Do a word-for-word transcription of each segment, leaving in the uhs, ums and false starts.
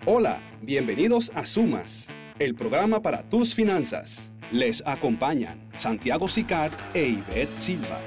Hola, bienvenidos a Sumas, el programa para tus finanzas. Les acompañan Santiago Sicard e Ivette Silva.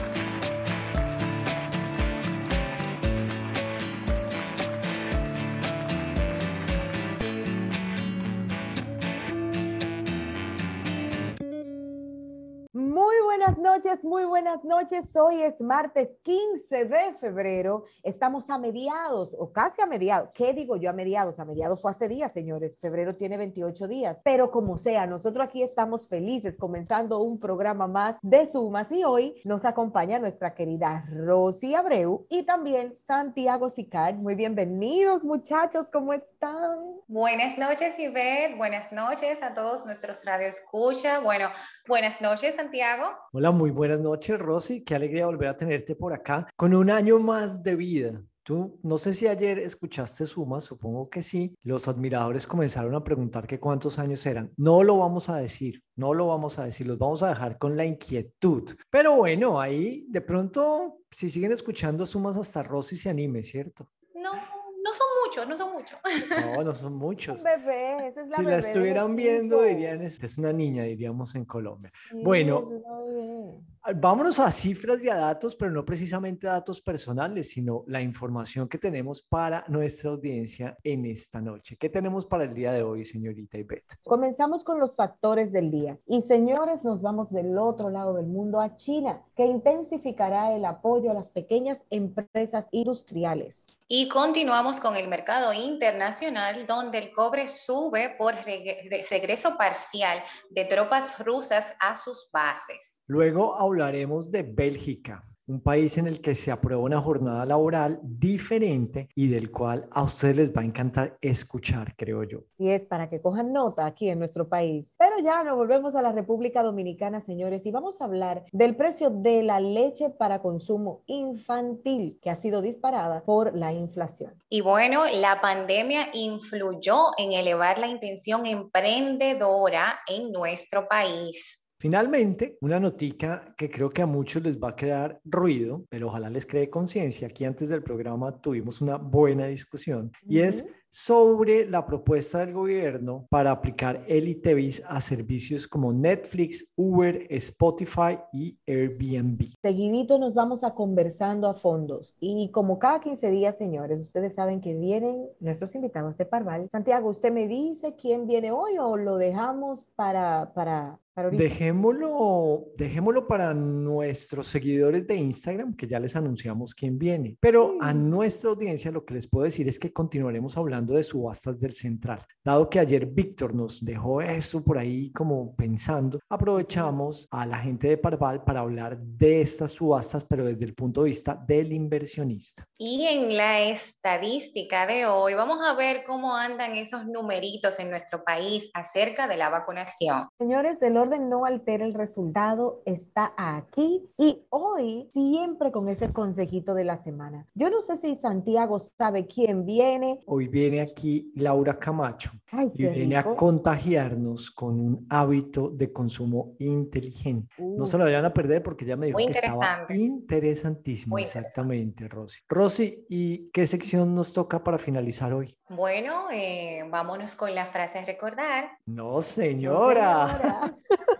Buenas noches, muy buenas noches. Hoy es martes quince de febrero. Estamos a mediados, o casi a mediados. ¿Qué digo yo a mediados? A mediados fue hace días, señores. Febrero tiene veintiocho días. Pero como sea, nosotros aquí estamos felices comenzando un programa más de Sumas. Y hoy nos acompaña nuestra querida Rosy Abreu y también Santiago Sicard. Muy bienvenidos, muchachos. ¿Cómo están? Buenas noches, Ivette. Buenas noches a todos nuestros radioescucha. Bueno, buenas noches, Santiago. Hola, muy buenas noches, Rosy. Qué alegría volver a tenerte por acá con un año más de vida. Tú, no sé si ayer escuchaste Sumas, supongo que sí. Los admiradores comenzaron a preguntar que cuántos años eran. No lo vamos a decir, no lo vamos a decir, los vamos a dejar con la inquietud. Pero bueno, ahí de pronto, si siguen escuchando Sumas, hasta Rosy se anime, ¿cierto? No, no son muchos, no son muchos. No, no son muchos. Un bebé, esa es la si bebé la estuvieran viendo, equipo. dirían, es una niña, diríamos en Colombia. Sí, bueno, es una bebé. Vámonos a cifras y a datos, pero no precisamente datos personales, sino la información que tenemos para nuestra audiencia en esta noche. ¿Qué tenemos para el día de hoy, señorita Ivette? Comenzamos con los factores del día. Y señores, nos vamos del otro lado del mundo a China, que intensificará el apoyo a las pequeñas empresas industriales. Y continuamos con el mercado internacional, donde el cobre sube por reg- regreso parcial de tropas rusas a sus bases. Luego hablaremos de Bélgica, un país en el que se aprueba una jornada laboral diferente y del cual a ustedes les va a encantar escuchar, creo yo. Y es para que cojan nota aquí en nuestro país. Pero ya nos volvemos a la República Dominicana, señores, y vamos a hablar del precio de la leche para consumo infantil, que ha sido disparada por la inflación. Y bueno, la pandemia influyó en elevar la intención emprendedora en nuestro país. Finalmente, una notica que creo que a muchos les va a crear ruido, pero ojalá les cree conciencia. Aquí antes del programa tuvimos una buena discusión y Uh-huh. es sobre la propuesta del gobierno para aplicar el ITEVIS a servicios como Netflix, Uber, Spotify y Airbnb. Seguidito nos vamos a conversando a fondos y como cada quince días, señores, ustedes saben que vienen nuestros invitados de Parval. Santiago, ¿usted me dice quién viene hoy o lo dejamos para, para, para ahorita? Dejémoslo, dejémoslo para nuestros seguidores de Instagram, que ya les anunciamos quién viene. Pero a Sí. nuestra audiencia lo que les puedo decir es que continuaremos hablando de subastas del Central. Dado que ayer Víctor nos dejó eso por ahí como pensando, aprovechamos a la gente de Parval para hablar de estas subastas, pero desde el punto de vista del inversionista. Y en la estadística de hoy vamos a ver cómo andan esos numeritos en nuestro país acerca de la vacunación. Señores, el orden no altera el resultado, está aquí y hoy siempre con ese consejito de la semana. Yo no sé si Santiago sabe quién viene. Hoy viene aquí Laura Camacho Ay, y qué viene a rico. contagiarnos con un hábito de consumo inteligente. No se Uh, lo vayan a perder porque ella me dijo Muy que estaba interesante, interesantísimo, muy interesante. exactamente, Rosy. Rosy, ¿y qué sección nos toca para finalizar hoy? Bueno, eh, vámonos con la frase a recordar. No, no, señora. señora.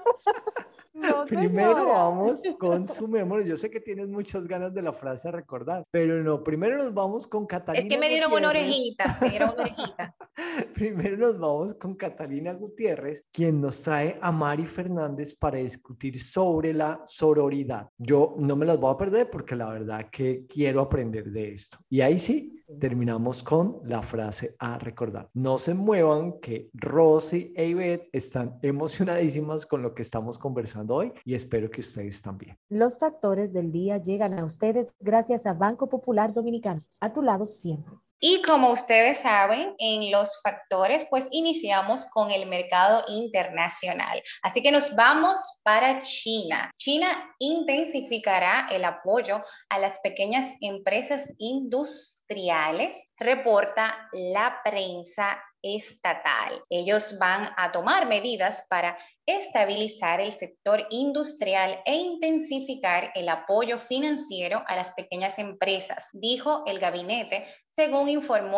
No, Primero señora. vamos con su memoria. Yo sé que tienes muchas ganas de la frase a recordar, pero no, primero nos vamos con Es que Catalina me dieron una Gutiérrez. orejita, me dieron una orejita. Primero nos vamos con Catalina Gutiérrez, quien nos trae a Mari Fernández para discutir sobre la sororidad. Yo no me las voy a perder porque la verdad que quiero aprender de esto. Y ahí sí, terminamos con la frase a recordar. No se muevan, que Rosy e Ivette están emocionadísimas con lo que estamos conversando hoy y espero que ustedes también. Los factores del día llegan a ustedes gracias a Banco Popular Dominicano. A tu lado siempre. Y como ustedes saben, en los factores, pues iniciamos con el mercado internacional. Así que nos vamos para China. China intensificará el apoyo a las pequeñas empresas industriales, reporta la prensa estatal. Ellos van a tomar medidas para estabilizar el sector industrial e intensificar el apoyo financiero a las pequeñas empresas, dijo el gabinete, según informó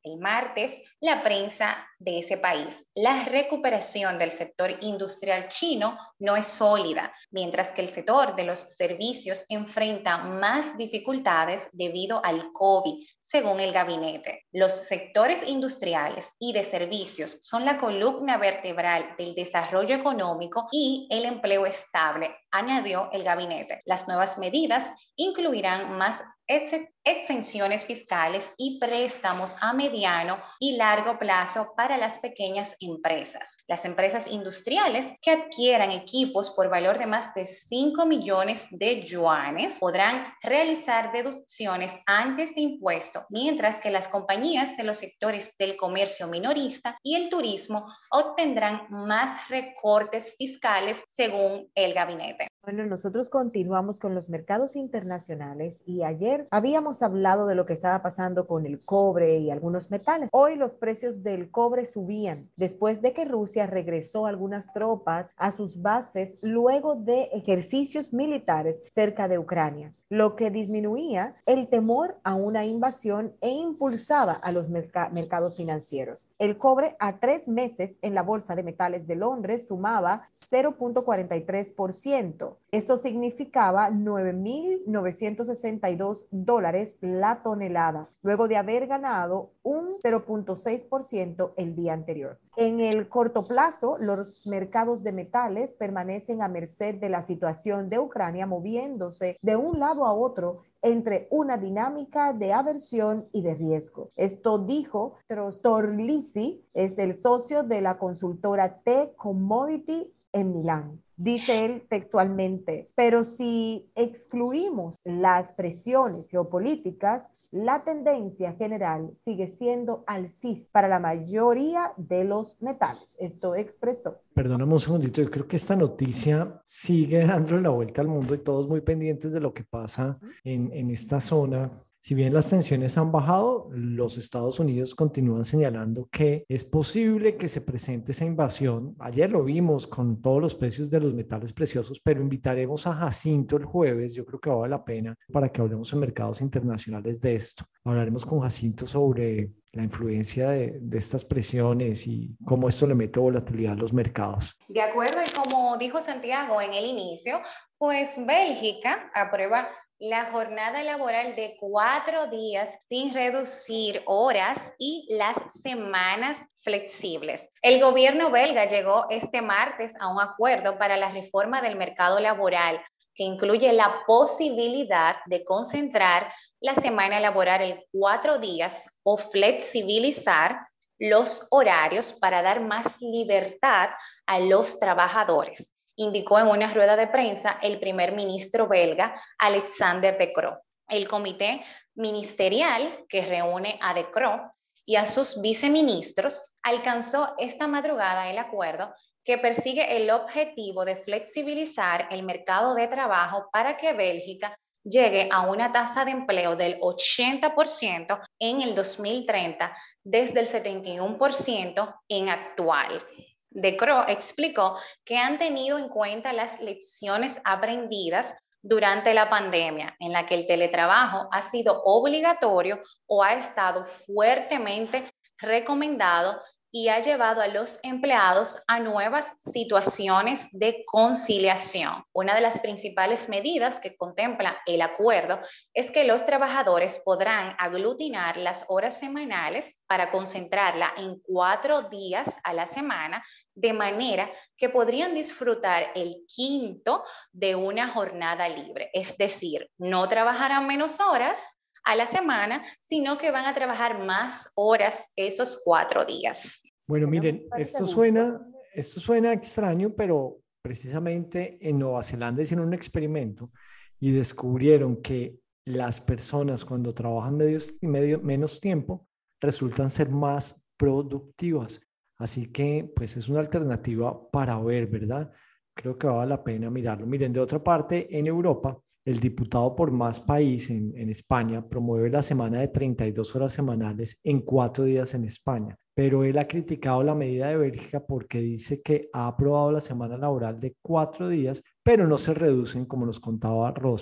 el martes la prensa de ese país. La recuperación del sector industrial chino no es sólida, mientras que el sector de los servicios enfrenta más dificultades debido al COVID, según el gabinete. Los sectores industriales y de servicios son la columna vertebral del desarrollo económico y el empleo estable, añadió el gabinete. Las nuevas medidas incluirán más ex- exenciones fiscales y préstamos a mediano y largo plazo para las pequeñas empresas. Las empresas industriales que adquieran equipos por valor de más de cinco millones de yuanes podrán realizar deducciones antes de impuesto, mientras que las compañías de los sectores del comercio minorista y el turismo obtendrán más recortes fiscales, según el gabinete. Bueno, nosotros continuamos con los mercados internacionales y ayer habíamos hablado de lo que estaba pasando con el cobre y algunos metales. Hoy los precios del cobre subían después de que Rusia regresó algunas tropas a sus bases luego de ejercicios militares cerca de Ucrania, lo que disminuía el temor a una invasión e impulsaba a los merc- mercados financieros. El cobre a tres meses en la Bolsa de Metales de Londres sumaba cero punto cuarenta y tres por ciento. Esto significaba nueve mil novecientos sesenta y dos dólares la tonelada, luego de haber ganado un cero punto seis por ciento el día anterior. En el corto plazo, los mercados de metales permanecen a merced de la situación de Ucrania, moviéndose de un lado a otro entre una dinámica de aversión y de riesgo. Esto dijo Trostorlisi, es el socio de la consultora T Commodity en Milán. Dice él textualmente, pero si excluimos las presiones geopolíticas, la tendencia general sigue siendo alcista para la mayoría de los metales. Esto expresó. Perdóname un segundito, yo creo que esta noticia sigue dándole la vuelta al mundo y todos muy pendientes de lo que pasa en, en esta zona. Si bien las tensiones han bajado, los Estados Unidos continúan señalando que es posible que se presente esa invasión. Ayer lo vimos con todos los precios de los metales preciosos, pero invitaremos a Jacinto el jueves, yo creo que vale la pena para que hablemos en mercados internacionales de esto. Hablaremos con Jacinto sobre la influencia de, de estas presiones y cómo esto le mete volatilidad a los mercados. De acuerdo, y como dijo Santiago en el inicio, pues Bélgica aprueba la jornada laboral de cuatro días sin reducir horas y las semanas flexibles. El gobierno belga llegó este martes a un acuerdo para la reforma del mercado laboral que incluye la posibilidad de concentrar la semana laboral en cuatro días o flexibilizar los horarios para dar más libertad a los trabajadores, indicó en una rueda de prensa el primer ministro belga Alexander De Croo. El comité ministerial que reúne a De Croo y a sus viceministros alcanzó esta madrugada el acuerdo que persigue el objetivo de flexibilizar el mercado de trabajo para que Bélgica llegue a una tasa de empleo del ochenta por ciento en el dos mil treinta desde el setenta y uno por ciento en actual. De Croo explicó que han tenido en cuenta las lecciones aprendidas durante la pandemia, en la que el teletrabajo ha sido obligatorio o ha estado fuertemente recomendado y ha llevado a los empleados a nuevas situaciones de conciliación. Una de las principales medidas que contempla el acuerdo es que los trabajadores podrán aglutinar las horas semanales para concentrarla en cuatro días a la semana, de manera que podrían disfrutar el quinto de una jornada libre. Es decir, no trabajarán menos horas a la semana, sino que van a trabajar más horas esos cuatro días. Bueno, miren, esto suena, esto suena extraño, pero precisamente en Nueva Zelanda hicieron un experimento y descubrieron que las personas cuando trabajan medio, medio, menos tiempo resultan ser más productivas. Así que, pues es una alternativa para ver, ¿verdad? Creo que vale la pena mirarlo. Miren, de otra parte, en Europa, el diputado por Más País en, en España promueve la semana de treinta y dos horas semanales en cuatro días en España, pero él ha criticado la medida de Bélgica porque dice que ha aprobado la semana laboral de cuatro días, pero no se reducen, como nos contaba Rosy,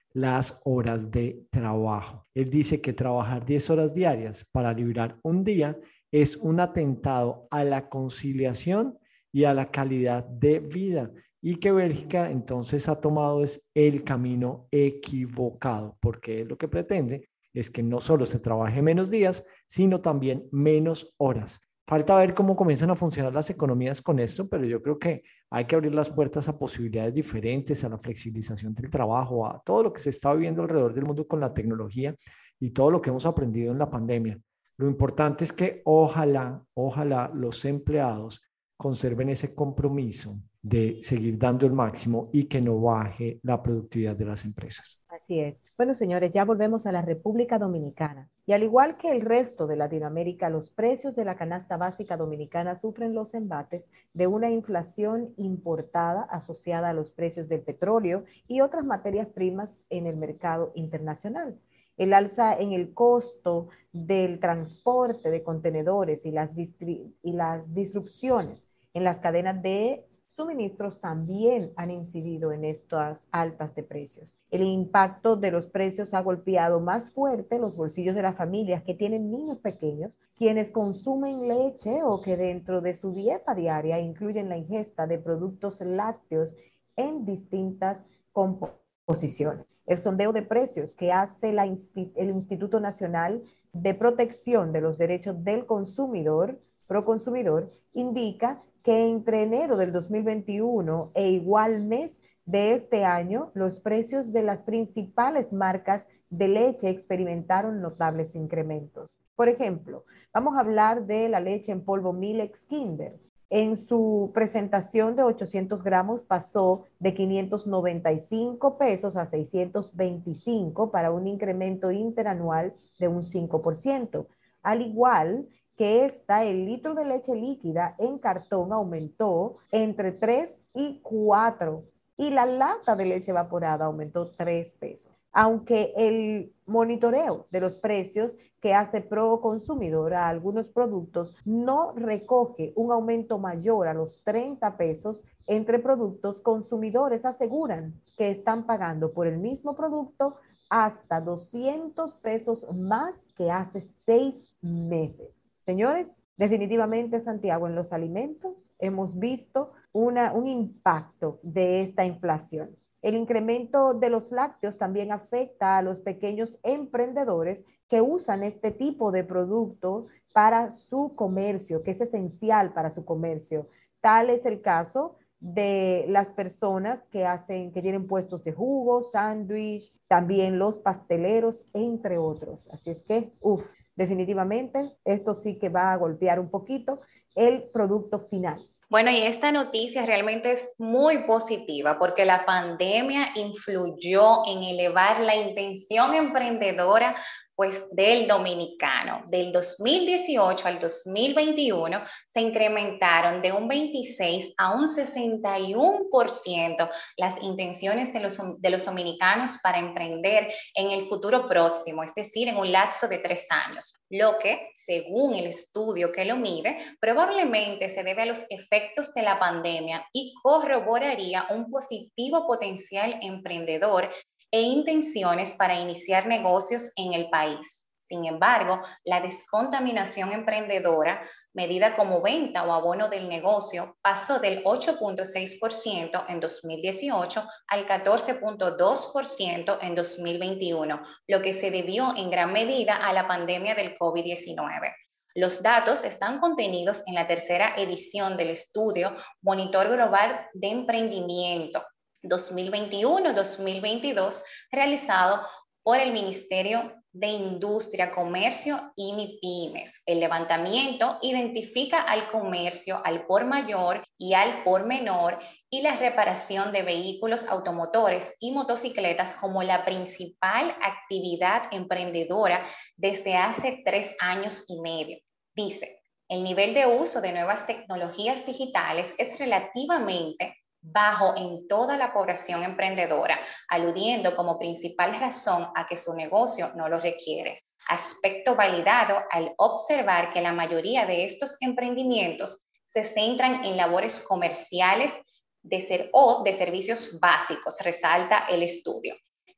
las horas de trabajo. Él dice que trabajar diez horas diarias para librar un día es un atentado a la conciliación y a la calidad de vida, y que Bélgica entonces ha tomado es el camino equivocado, porque lo que pretende es que no solo se trabaje menos días, sino también menos horas. Falta ver cómo comienzan a funcionar las economías con esto, pero yo creo que hay que abrir las puertas a posibilidades diferentes, a la flexibilización del trabajo, a todo lo que se está viviendo alrededor del mundo con la tecnología y todo lo que hemos aprendido en la pandemia. Lo importante es que ojalá, ojalá los empleados conserven ese compromiso de seguir dando el máximo y que no baje la productividad de las empresas. Así es. Bueno, señores, ya volvemos a la República Dominicana. Y al igual que el resto de Latinoamérica, los precios de la canasta básica dominicana sufren los embates de una inflación importada asociada a los precios del petróleo y otras materias primas en el mercado internacional. El alza en el costo del transporte de contenedores y las, y las disrupciones en las cadenas de suministros también han incidido en estas altas de precios. El impacto de los precios ha golpeado más fuerte los bolsillos de las familias que tienen niños pequeños, quienes consumen leche o que dentro de su dieta diaria incluyen la ingesta de productos lácteos en distintas composiciones. El sondeo de precios que hace la Insti- el Instituto Nacional de Protección de los Derechos del Consumidor, Proconsumidor, indica que entre enero del dos mil veintiuno e igual mes de este año, los precios de las principales marcas de leche experimentaron notables incrementos. Por ejemplo, vamos a hablar de la leche en polvo Milex Kinder. En su presentación de ochocientos gramos pasó de quinientos noventa y cinco pesos a seiscientos veinticinco para un incremento interanual de un cinco por ciento. Al igual que esta, el litro de leche líquida en cartón aumentó entre tres y cuatro y la lata de leche evaporada aumentó tres pesos. Aunque el monitoreo de los precios que hace Proconsumidor a algunos productos no recoge un aumento mayor a los treinta pesos entre productos, consumidores aseguran que están pagando por el mismo producto hasta doscientos pesos más que hace seis meses. Señores, definitivamente, Santiago, en los alimentos hemos visto una, un impacto de esta inflación. El incremento de los lácteos también afecta a los pequeños emprendedores que usan este tipo de producto para su comercio, que es esencial para su comercio. Tal es el caso de las personas que hacen, que tienen puestos de jugo, sándwich, también los pasteleros, entre otros. Así es que, uff, definitivamente, esto sí que va a golpear un poquito el producto final. Bueno, y esta noticia realmente es muy positiva porque la pandemia influyó en elevar la intención emprendedora pues del dominicano. Del dos mil dieciocho al dos mil veintiuno se incrementaron de un veintiséis a un sesenta y uno por ciento las intenciones de los, de los dominicanos para emprender en el futuro próximo, es decir, en un lapso de tres años, lo que, según el estudio que lo mide, probablemente se debe a los efectos de la pandemia y corroboraría un positivo potencial emprendedor e intenciones para iniciar negocios en el país. Sin embargo, la descontaminación emprendedora, medida como venta o abono del negocio, pasó del ocho punto seis por ciento en dos mil dieciocho al catorce punto dos por ciento en dos mil veintiuno, lo que se debió en gran medida a la pandemia del COVID diecinueve. Los datos están contenidos en la tercera edición del estudio Monitor Global de Emprendimiento dos mil veintiuno dos mil veintidós, realizado por el Ministerio de Industria, Comercio y MIPYMES. El levantamiento identifica al comercio al por mayor y al por menor y la reparación de vehículos automotores y motocicletas como la principal actividad emprendedora desde hace tres años y medio. Dice, el nivel de uso de nuevas tecnologías digitales es relativamente bajo en toda la población emprendedora, aludiendo como principal razón a que su negocio no lo requiere. Aspecto validado al observar que la mayoría de estos emprendimientos se centran en labores comerciales de ser, o de servicios básicos, resalta el estudio.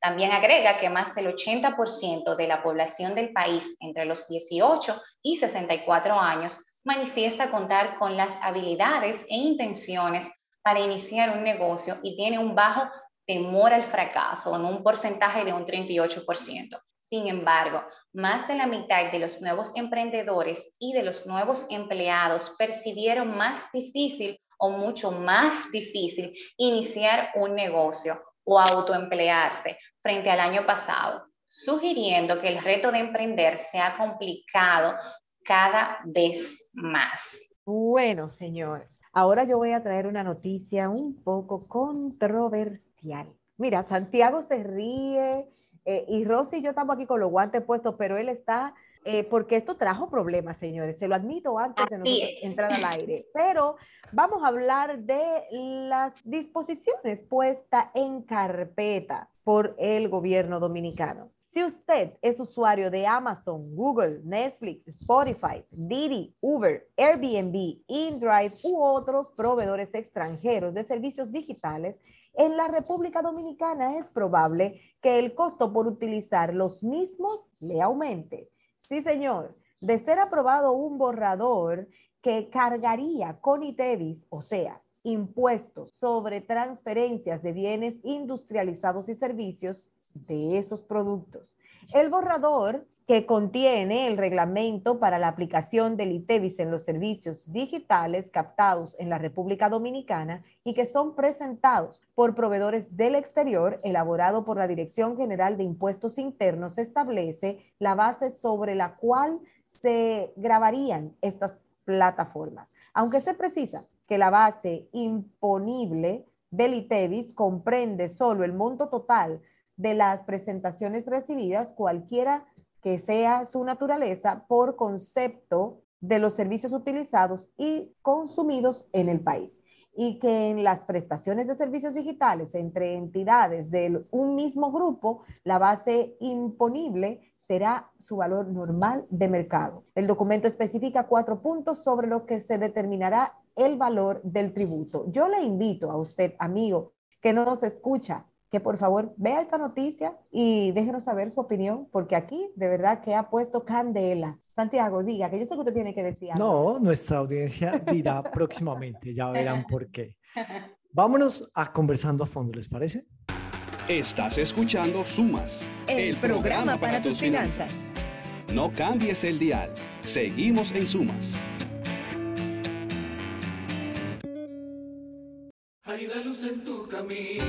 También agrega que más del ochenta por ciento de la población del país entre los dieciocho y sesenta y cuatro años manifiesta contar con las habilidades e intenciones para iniciar un negocio y tiene un bajo temor al fracaso, en un porcentaje de un treinta y ocho por ciento. Sin embargo, más de la mitad de los nuevos emprendedores y de los nuevos empleados percibieron más difícil o mucho más difícil iniciar un negocio o autoemplearse frente al año pasado, sugiriendo que el reto de emprender se ha complicado cada vez más. Bueno, señor, ahora yo voy a traer una noticia un poco controversial. Mira, Santiago se ríe eh, y Rosy y yo estamos aquí con los guantes puestos, pero él está, eh, porque esto trajo problemas, señores, se lo admito antes de nosotros entrar al aire, pero vamos a hablar de las disposiciones puestas en carpeta por el gobierno dominicano. Si usted es usuario de Amazon, Google, Netflix, Spotify, Didi, Uber, Airbnb, InDrive u otros proveedores extranjeros de servicios digitales, en la República Dominicana es probable que el costo por utilizar los mismos le aumente. Sí, señor, de ser aprobado un borrador que cargaría con ITEVIS, o sea, impuestos sobre transferencias de bienes industrializados y servicios de esos productos. El borrador que contiene el reglamento para la aplicación del ITEVIS en los servicios digitales captados en la República Dominicana y que son presentados por proveedores del exterior, elaborado por la Dirección General de Impuestos Internos, establece la base sobre la cual se grabarían estas plataformas. Aunque se precisa que la base imponible del ITEVIS comprende solo el monto total de las presentaciones recibidas, cualquiera que sea su naturaleza, por concepto de los servicios utilizados y consumidos en el país, y que en las prestaciones de servicios digitales entre entidades de un mismo grupo, la base imponible será su valor normal de mercado. El documento especifica cuatro puntos sobre los que se determinará el valor del tributo. Yo le invito a usted, amigo, que no nos escucha, que por favor vea esta noticia y déjenos saber su opinión, porque aquí de verdad que ha puesto candela. Santiago, diga, que yo sé que usted tiene que decir algo. No, nuestra audiencia dirá próximamente, ya verán por qué. Vámonos a conversando a fondo, ¿les parece? Estás escuchando Sumas, el, el programa, programa para, para tus finanzas. finanzas. No cambies el dial, seguimos en Sumas. Hay una luz en tu camino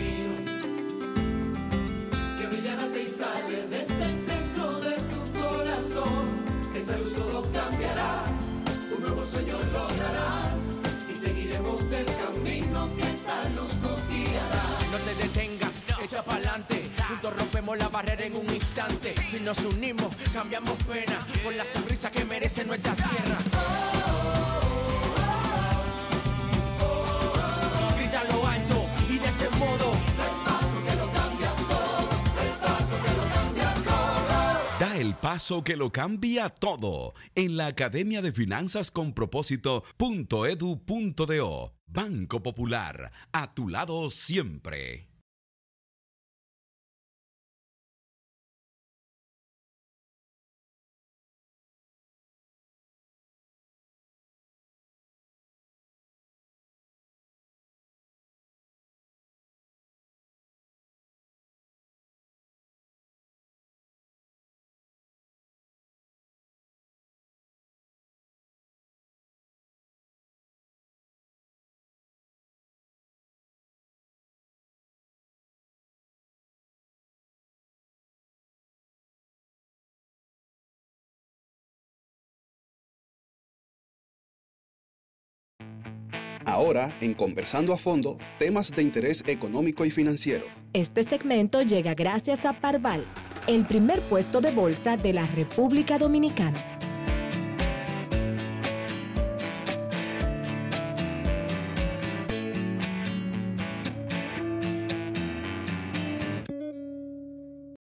que brillante y sale desde el centro de tu corazón. Esa luz todo cambiará, un nuevo sueño lograrás y seguiremos el camino que esa luz nos guiará. No te detengas, no. Echa pa'lante, juntos rompemos la barrera en un instante. Si nos unimos, cambiamos pena por la sonrisa que merece nuestra tierra. Oh, oh, oh, oh, oh. Grita lo alto y de ese modo, el paso que lo cambia todo, el paso que lo cambia todo. Da el paso que lo cambia todo en la Academia de Finanzas con Propósito punto edu punto do. Banco Popular, a tu lado siempre. Ahora, en Conversando a Fondo, temas de interés económico y financiero. Este segmento llega gracias a Parval, el primer puesto de bolsa de la República Dominicana.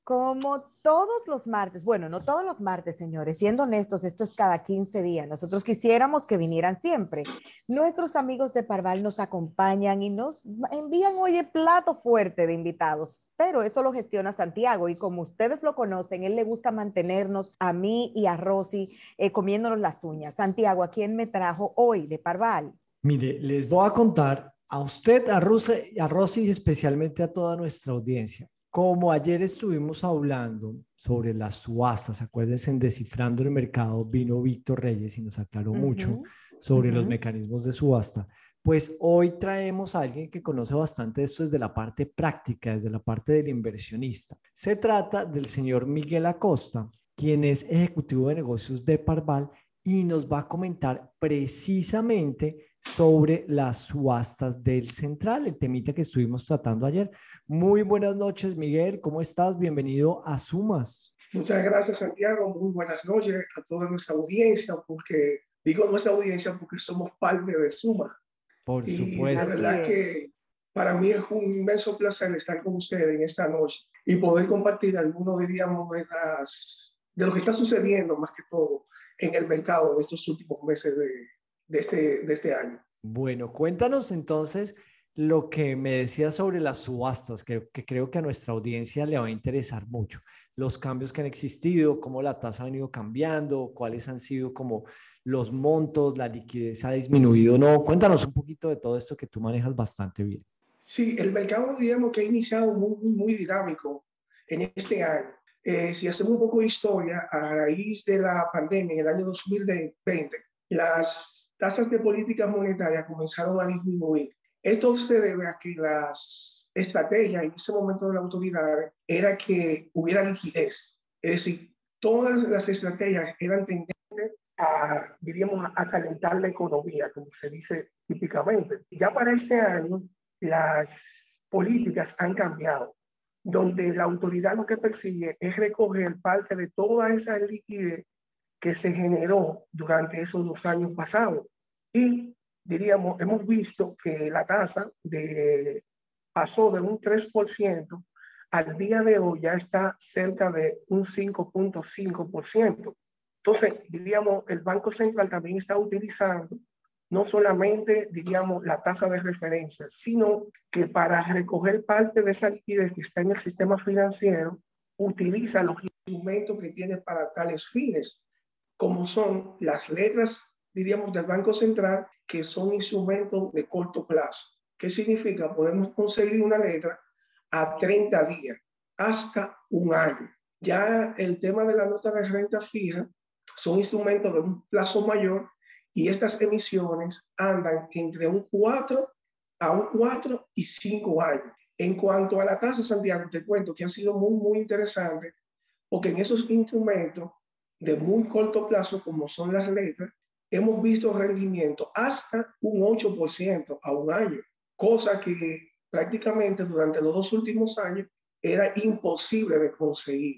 Como todos los martes, bueno, no todos los martes, señores, siendo honestos, esto es cada quince días. Nosotros quisiéramos que vinieran siempre. Nuestros amigos de Parval nos acompañan y nos envían hoy el plato fuerte de invitados, pero eso lo gestiona Santiago y como ustedes lo conocen, él le gusta mantenernos a mí y a Rosy eh, comiéndonos las uñas. Santiago, ¿a quién me trajo hoy de Parval? Mire, les voy a contar a usted, a Rosy, a Rosy y especialmente a toda nuestra audiencia. Como ayer estuvimos hablando sobre las subastas, acuérdense, en Descifrando el Mercado vino Víctor Reyes y nos aclaró uh-huh, mucho sobre uh-huh. los mecanismos de subasta, pues hoy traemos a alguien que conoce bastante esto desde la parte práctica, desde la parte del inversionista. Se trata del señor Miguel Acosta, quien es ejecutivo de negocios de Parval y nos va a comentar precisamente sobre las subastas del Central, el temita que estuvimos tratando ayer. Muy buenas noches, Miguel, ¿cómo estás? Bienvenido a Sumas. Muchas gracias, Santiago. Muy buenas noches a toda nuestra audiencia, porque digo nuestra audiencia porque somos parte de Sumas. Por y supuesto. La verdad que para mí es un inmenso placer estar con ustedes en esta noche y poder compartir algunos, diríamos, de, las, de lo que está sucediendo, más que todo, en el mercado en estos últimos meses de, de, este, de este año. Bueno, cuéntanos entonces lo que me decías sobre las subastas, que, que creo que a nuestra audiencia le va a interesar mucho. Los cambios que han existido, cómo la tasa ha venido cambiando, cuáles han sido como los montos, la liquidez ha disminuido. No, cuéntanos un poquito de todo esto que tú manejas bastante bien. Sí, el mercado, digamos que ha iniciado muy, muy dinámico en este año. Eh, si hacemos un poco de historia, a raíz de la pandemia en el año dos mil veinte, las tasas de política monetaria comenzaron a disminuir. Esto se debe a que las estrategias en ese momento de la autoridad era que hubiera liquidez. Es decir, todas las estrategias eran tendentes a, diríamos, a calentar la economía, como se dice típicamente. Ya para este año, las políticas han cambiado, donde la autoridad lo que persigue es recoger parte de toda esa liquidez que se generó durante esos dos años pasados. Y diríamos, hemos visto que la tasa de, pasó de un tres por ciento al día de hoy ya está cerca de un cinco punto cinco por ciento. Entonces, diríamos, el Banco Central también está utilizando no solamente, diríamos, la tasa de referencia, sino que para recoger parte de esa liquidez que está en el sistema financiero, utiliza los instrumentos que tiene para tales fines, como son las letras, diríamos, del Banco Central, que son instrumentos de corto plazo. ¿Qué significa? Podemos conseguir una letra a treinta días, hasta un año. Ya el tema de la nota de renta fija son instrumentos de un plazo mayor y estas emisiones andan entre un cuatro a un cuatro y cinco años. En cuanto a la tasa, Santiago, te cuento que ha sido muy, muy interesante porque en esos instrumentos de muy corto plazo, como son las letras, hemos visto rendimiento hasta un ocho por ciento a un año, cosa que prácticamente durante los dos últimos años era imposible de conseguir.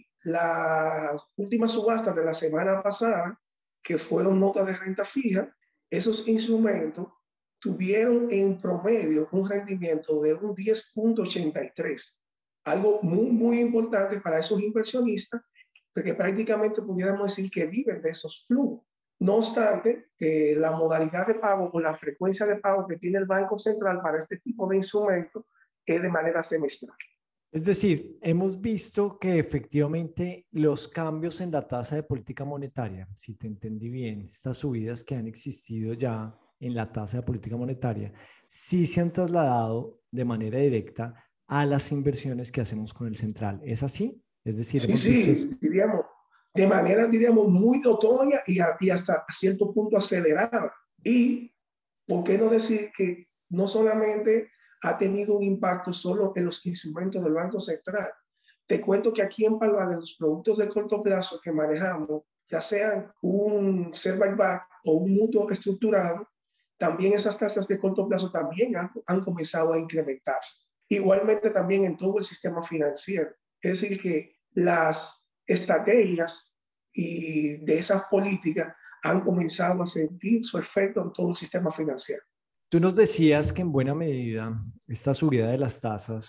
Las últimas subastas de la semana pasada, que fueron notas de renta fija, esos instrumentos tuvieron en promedio un rendimiento de un diez punto ochenta y tres, algo muy, muy importante para esos inversionistas, porque prácticamente pudiéramos decir que viven de esos flujos. No obstante, eh, la modalidad de pago o la frecuencia de pago que tiene el Banco Central para este tipo de instrumentos es de manera semestral. Es decir, hemos visto que efectivamente los cambios en la tasa de política monetaria, si te entendí bien, estas subidas que han existido ya en la tasa de política monetaria, sí se han trasladado de manera directa a las inversiones que hacemos con el central. ¿Es así? Es decir, sí, sí, diríamos, de manera, diríamos, muy notoria y, a, y hasta a cierto punto acelerada. Y, ¿por qué no decir que no solamente ha tenido un impacto solo en los instrumentos del Banco Central? Te cuento que aquí en Parval, en los productos de corto plazo que manejamos, ya sean un Service-Back o un mutuo estructurado, también esas tasas de corto plazo también han, han comenzado a incrementarse. Igualmente también en todo el sistema financiero. Es decir, que las estrategias y de esas políticas han comenzado a sentir su efecto en todo el sistema financiero. Tú nos decías que en buena medida esta subida de las tasas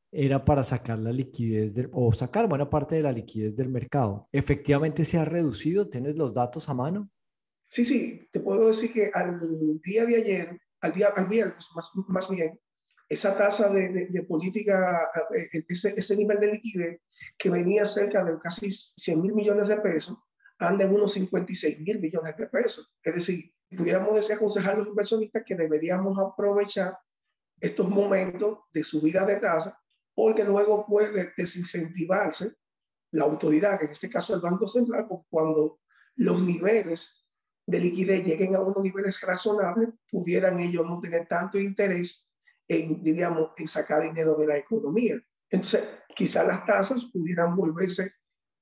era para sacar la liquidez del, o sacar buena parte de la liquidez del mercado. ¿Efectivamente se ha reducido? ¿Tienes los datos a mano? Sí, sí, te puedo decir que al día de ayer, al día al viernes más, más bien, esa tasa de, de, de política, ese, ese nivel de liquidez que venía cerca de casi cien mil millones de pesos, anda en unos cincuenta y seis mil millones de pesos. Es decir, pudiéramos decir, aconsejar a los inversionistas que deberíamos aprovechar estos momentos de subida de tasa, porque luego puede desincentivarse la autoridad, que en este caso el Banco Central, cuando los niveles de liquidez lleguen a unos niveles razonables, pudieran ellos no tener tanto interés en, diríamos, en sacar dinero de la economía. Entonces, quizás las tasas pudieran volverse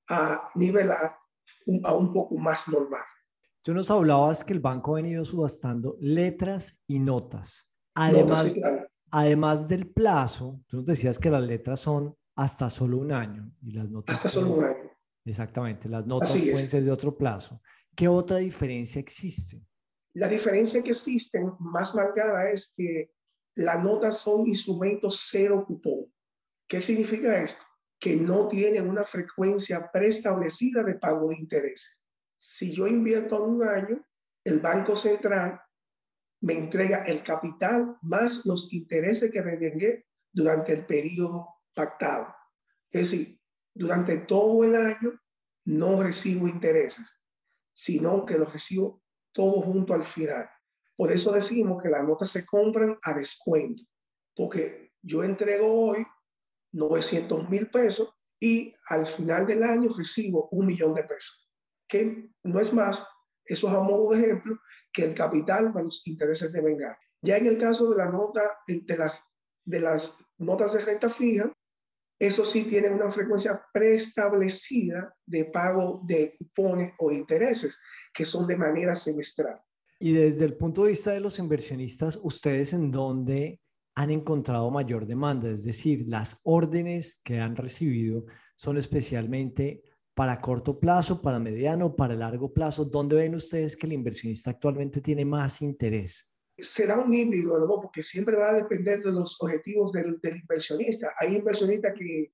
a nivelar un, a un poco más normal. Tú nos hablabas que el banco ha venido subastando letras y notas. Además, notas, sí, claro. Además del plazo, tú nos decías que las letras son hasta solo un año y las notas hasta solo un año. Exactamente, las notas Así pueden es. ser de otro plazo. ¿Qué otra diferencia existe? La diferencia que existe más marcada es que las notas son instrumentos cero cupón. ¿Qué significa esto? Que no tienen una frecuencia preestablecida de pago de interés. Si yo invierto en un año, el Banco Central me entrega el capital más los intereses que revengué durante el periodo pactado. Es decir, durante todo el año no recibo intereses, sino que los recibo todo junto al final. Por eso decimos que las notas se compran a descuento, porque yo entrego hoy novecientos mil pesos y al final del año recibo un millón de pesos, que no es más, eso es a modo de ejemplo, que el capital para los intereses de vengar. Ya en el caso de la nota, de las, de las notas de renta fija, eso sí tiene una frecuencia preestablecida de pago de cupones o intereses, que son de manera semestral. Y desde el punto de vista de los inversionistas, ¿ustedes en dónde han encontrado mayor demanda? Es decir, las órdenes que han recibido son especialmente para corto plazo, para mediano, para largo plazo. ¿Dónde ven ustedes que el inversionista actualmente tiene más interés? Será un híbrido, ¿no? Porque siempre va a depender de los objetivos del, del inversionista. Hay inversionistas que,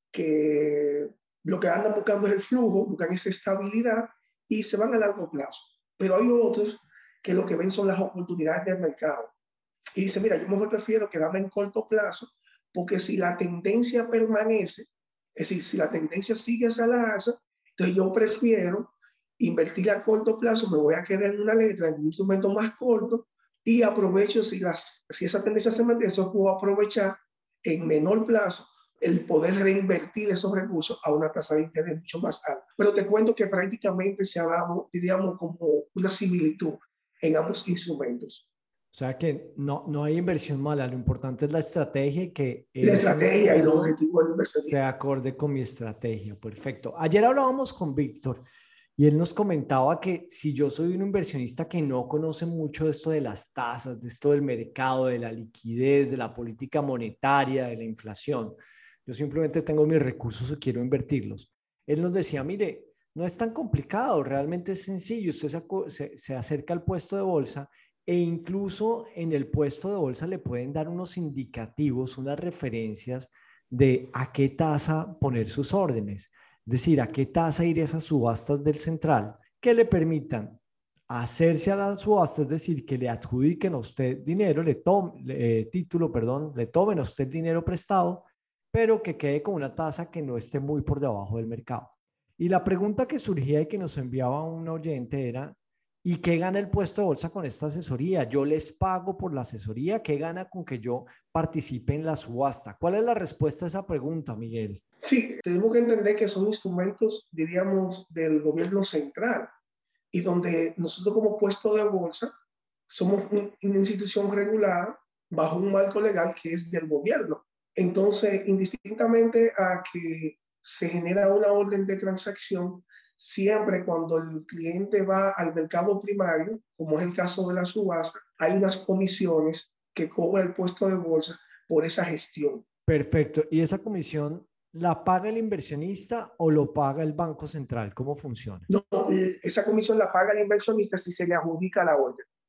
que lo que andan buscando es el flujo, buscan esa estabilidad y se van a largo plazo. Pero hay otros que lo que ven son las oportunidades del mercado. Y dice, mira, yo mejor prefiero quedarme en corto plazo, porque si la tendencia permanece, es decir, si la tendencia sigue hacia la alza, entonces yo prefiero invertir a corto plazo, me voy a quedar en una letra, en un instrumento más corto, y aprovecho, si, las, si esa tendencia se mantiene, yo puedo aprovechar en menor plazo el poder reinvertir esos recursos a una tasa de interés mucho más alta. Pero te cuento que prácticamente se ha dado, diríamos, como una similitud en ambos instrumentos. O sea que no, no hay inversión mala, lo importante es la estrategia que la estrategia y los objetivos del inversionista. Se acorde con mi estrategia, perfecto. Ayer hablábamos con Víctor y él nos comentaba que si yo soy un inversionista que no conoce mucho de esto de las tasas, de esto del mercado, de la liquidez, de la política monetaria, de la inflación, yo simplemente tengo mis recursos y quiero invertirlos. Él nos decía, mire, no es tan complicado, realmente es sencillo, usted se, se, se acerca al puesto de bolsa e incluso en el puesto de bolsa le pueden dar unos indicativos, unas referencias de a qué tasa poner sus órdenes. Es decir, a qué tasa ir a esas subastas del central que le permitan hacerse a la subasta, es decir, que le adjudiquen a usted dinero, le tomen eh, título, perdón, le tomen a usted dinero prestado, pero que quede con una tasa que no esté muy por debajo del mercado. Y la pregunta que surgía y que nos enviaba un oyente era, ¿y qué gana el puesto de bolsa con esta asesoría? Yo les pago por la asesoría, ¿qué gana con que yo participe en la subasta? ¿Cuál es la respuesta a esa pregunta, Miguel? Sí, tenemos que entender que son instrumentos, diríamos, del gobierno central y donde nosotros como puesto de bolsa somos una institución regulada bajo un marco legal que es del gobierno. Entonces, indistintamente a que se genera una orden de transacción, siempre cuando el cliente va al mercado primario, como es el caso de la subasta, hay unas comisiones que cobra el puesto de bolsa por esa gestión. Perfecto. ¿Y esa comisión la paga el inversionista o lo paga el Banco Central? ¿Cómo funciona? No, esa comisión la paga el inversionista si se le adjudica la orden.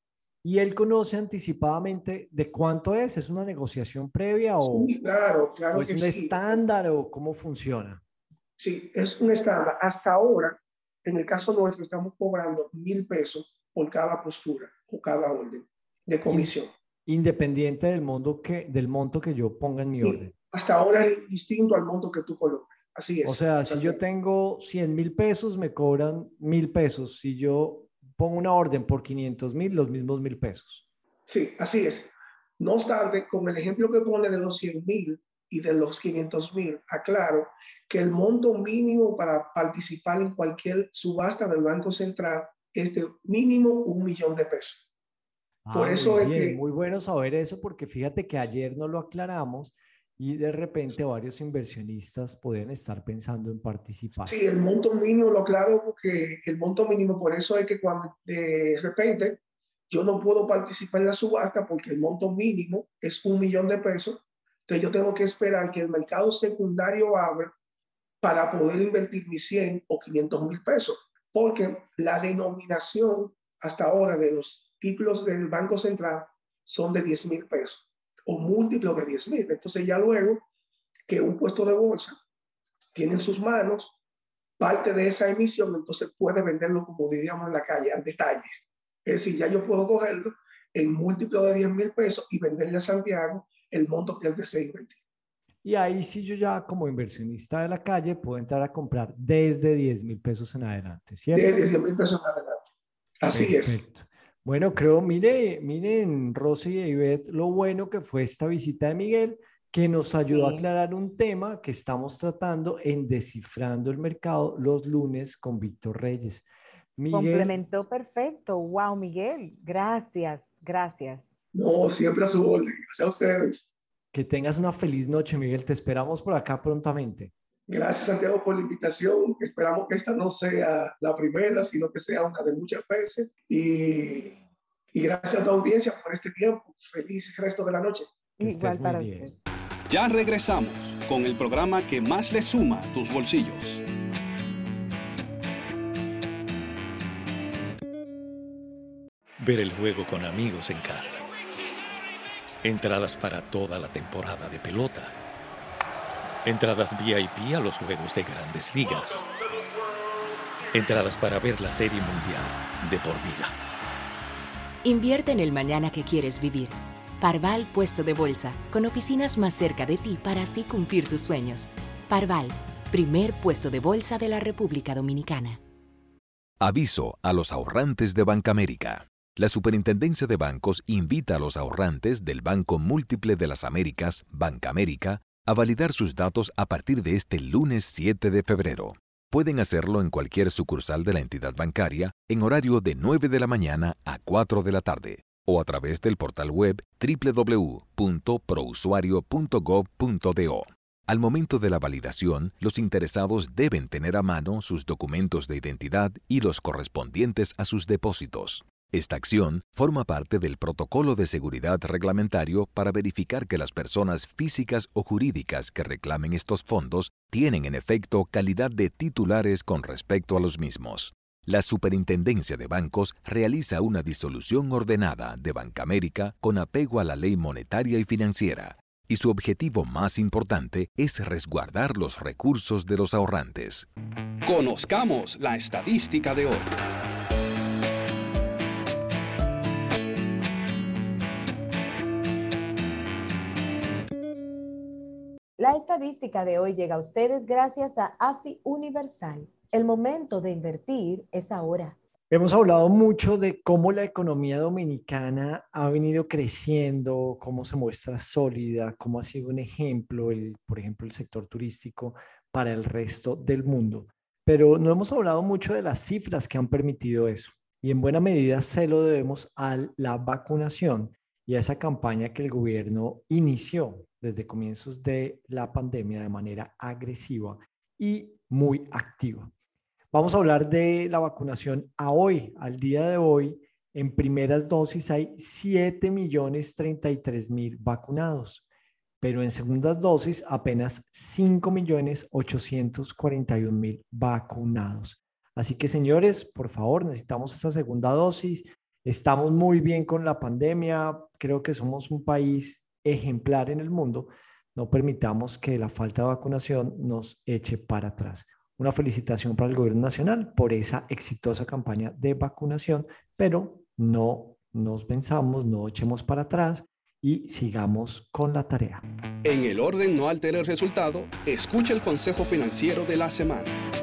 ¿Y él conoce anticipadamente de cuánto es? ¿Es una negociación previa o, Sí, claro, claro o es que un sí. estándar o cómo funciona? Sí, es un estándar. Hasta ahora, en el caso nuestro, estamos cobrando mil pesos por cada postura o cada orden de comisión. Independiente del, monto que, del monto que yo ponga en mi orden. Y hasta ahora es distinto al monto que tú colocas. Así es. O sea, si yo tengo cien mil pesos, me cobran mil pesos. Si yo pongo una orden por quinientos mil, los mismos mil pesos. Sí, así es. No obstante, con el ejemplo que pone de los cien mil y de los quinientos mil, aclaro que el monto mínimo para participar en cualquier subasta del Banco Central es de mínimo un millón de pesos. Ah, Por eso muy es bien, que... muy bueno saber eso, porque fíjate que ayer no lo aclaramos y de repente varios inversionistas pueden estar pensando en participar. Sí, el monto mínimo lo aclaro porque el monto mínimo, por eso es que cuando de repente yo no puedo participar en la subasta porque el monto mínimo es un millón de pesos, entonces yo tengo que esperar que el mercado secundario abra para poder invertir mis cien o quinientos mil pesos, porque la denominación hasta ahora de los títulos del Banco Central son de diez mil pesos o múltiplos de diez mil. Entonces ya luego que un puesto de bolsa tiene en sus manos parte de esa emisión, entonces puede venderlo, como diríamos en la calle, al detalle. Es decir, ya yo puedo cogerlo en múltiplo de diez mil pesos y venderle a Santiago el monto que él desea invertir. Y ahí sí yo ya como inversionista de la calle puedo entrar a comprar desde diez mil pesos en adelante, ¿cierto? De diez mil pesos en adelante. Así Perfecto. es. Bueno, creo, mire, miren, Rosy y Ivette, lo bueno que fue esta visita de Miguel, que nos ayudó sí. a aclarar un tema que estamos tratando en Descifrando el Mercado los lunes con Víctor Reyes. Miguel, complementó perfecto. Wow, Miguel, gracias, gracias. No, siempre a su orden. Gracias a ustedes. Que tengas una feliz noche, Miguel. Te esperamos por acá prontamente. Gracias, Santiago, por la invitación. Esperamos que esta no sea la primera, sino que sea una de muchas veces. Y, y gracias a la audiencia por este tiempo. Feliz resto de la noche. Que Igual para muy bien. Usted. Ya regresamos con el programa que más le suma a tus bolsillos. Ver el juego con amigos en casa. Entradas para toda la temporada de pelota. Entradas V I P a los juegos de Grandes Ligas. Entradas para ver la Serie Mundial de por vida. Invierte en el mañana que quieres vivir. Parval Puesto de Bolsa, con oficinas más cerca de ti para así cumplir tus sueños. Parval, primer puesto de bolsa de la República Dominicana. Aviso a los ahorrantes de Bancamérica. La Superintendencia de Bancos invita a los ahorrantes del Banco Múltiple de las Américas, Bancamérica, a validar sus datos a partir de este lunes siete de febrero. Pueden hacerlo en cualquier sucursal de la entidad bancaria en horario de nueve de la mañana a cuatro de la tarde o a través del portal web doble u doble u doble u punto prousuario punto gov punto do. Al momento de la validación, los interesados deben tener a mano sus documentos de identidad y los correspondientes a sus depósitos. Esta acción forma parte del protocolo de seguridad reglamentario para verificar que las personas físicas o jurídicas que reclamen estos fondos tienen en efecto calidad de titulares con respecto a los mismos. La Superintendencia de Bancos realiza una disolución ordenada de Bancamérica con apego a la ley monetaria y financiera, y su objetivo más importante es resguardar los recursos de los ahorrantes. Conozcamos la estadística de hoy. La estadística de hoy llega a ustedes gracias a A F I Universal. El momento de invertir es ahora. Hemos hablado mucho de cómo la economía dominicana ha venido creciendo, cómo se muestra sólida, cómo ha sido un ejemplo, el, por ejemplo, el sector turístico para el resto del mundo. Pero no hemos hablado mucho de las cifras que han permitido eso. Y en buena medida se lo debemos a la vacunación y a esa campaña que el gobierno inició desde comienzos de la pandemia de manera agresiva y muy activa. Vamos a hablar de la vacunación a hoy, al día de hoy. En primeras dosis hay siete millones treinta y tres mil vacunados, pero en segundas dosis apenas cinco millones ochocientos cuarenta y un mil vacunados. Así que, señores, por favor, necesitamos esa segunda dosis. Estamos muy bien con la pandemia, creo que somos un país ejemplar en el mundo. No permitamos que la falta de vacunación nos eche para atrás. Una felicitación para el gobierno nacional por esa exitosa campaña de vacunación, pero no nos venzamos, no echemos para atrás y sigamos con la tarea. En el orden no altere el resultado, escucha el consejo financiero de la semana.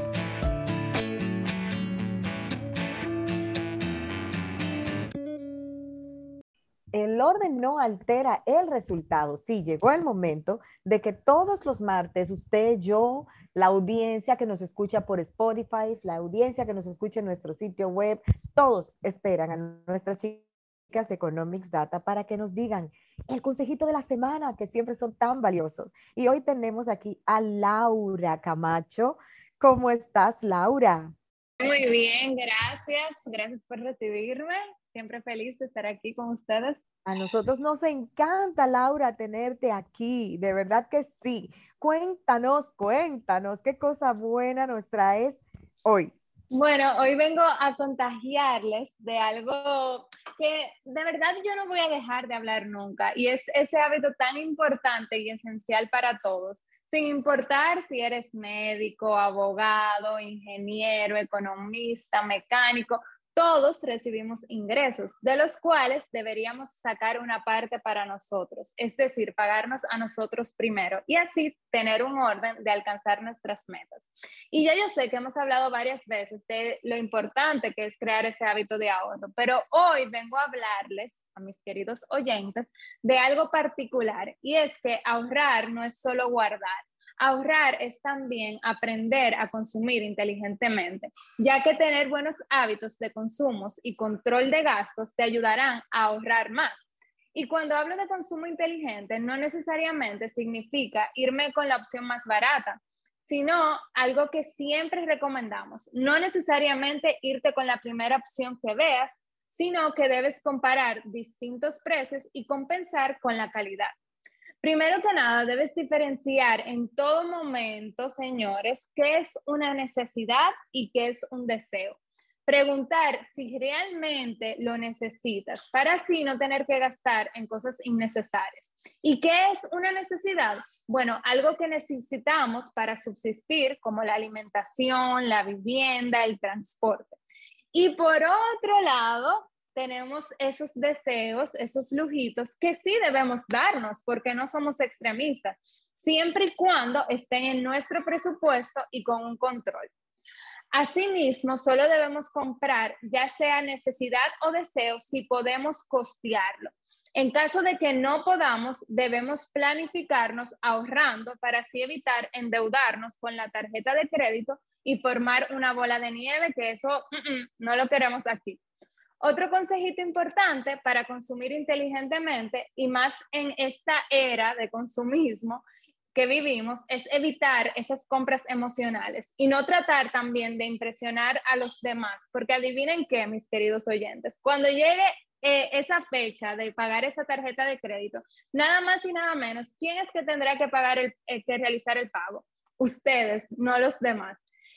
El orden no altera el resultado. Sí, llegó el momento de que todos los martes usted, yo, la audiencia que nos escucha por Spotify, la audiencia que nos escucha en nuestro sitio web, todos esperan a nuestras chicas de Economics Data para que nos digan el consejito de la semana, que siempre son tan valiosos. Y hoy tenemos aquí a Laura Camacho. ¿Cómo estás, Laura? Muy bien, gracias. Gracias por recibirme. Siempre feliz de estar aquí con ustedes. A nosotros nos encanta, Laura, tenerte aquí. De verdad que sí. Cuéntanos, cuéntanos, qué cosa buena nos traes hoy. Bueno, hoy vengo a contagiarles de algo que de verdad yo no voy a dejar de hablar nunca, y es ese hábito tan importante y esencial para todos, sin importar si eres médico, abogado, ingeniero, economista, mecánico. Todos recibimos ingresos, de los cuales deberíamos sacar una parte para nosotros, es decir, pagarnos a nosotros primero y así tener un orden de alcanzar nuestras metas. Y ya yo sé que hemos hablado varias veces de lo importante que es crear ese hábito de ahorro, pero hoy vengo a hablarles a mis queridos oyentes de algo particular, y es que ahorrar no es solo guardar. Ahorrar es también aprender a consumir inteligentemente, ya que tener buenos hábitos de consumos y control de gastos te ayudarán a ahorrar más. Y cuando hablo de consumo inteligente, no necesariamente significa irme con la opción más barata, sino algo que siempre recomendamos. No necesariamente irte con la primera opción que veas, sino que debes comparar distintos precios y compensar con la calidad. Primero que nada, debes diferenciar en todo momento, señores, qué es una necesidad y qué es un deseo. Preguntar si realmente lo necesitas para así no tener que gastar en cosas innecesarias. ¿Y qué es una necesidad? Bueno, algo que necesitamos para subsistir, como la alimentación, la vivienda, el transporte. Y por otro lado, tenemos esos deseos, esos lujitos que sí debemos darnos porque no somos extremistas, siempre y cuando estén en nuestro presupuesto y con un control. Asimismo, solo debemos comprar, ya sea necesidad o deseo, si podemos costearlo. En caso de que no podamos, debemos planificarnos ahorrando para así evitar endeudarnos con la tarjeta de crédito y formar una bola de nieve, que eso mm, mm, no lo queremos aquí. Otro consejito importante para consumir inteligentemente, y más en esta era de consumismo que vivimos, es evitar esas compras emocionales y no tratar también de impresionar a los demás, porque adivinen qué, mis queridos oyentes, cuando llegue eh, esa fecha de pagar esa tarjeta de crédito, nada más y nada menos, ¿quién es que tendrá que pagar el, eh, que realizar el pago? Ustedes, no los demás.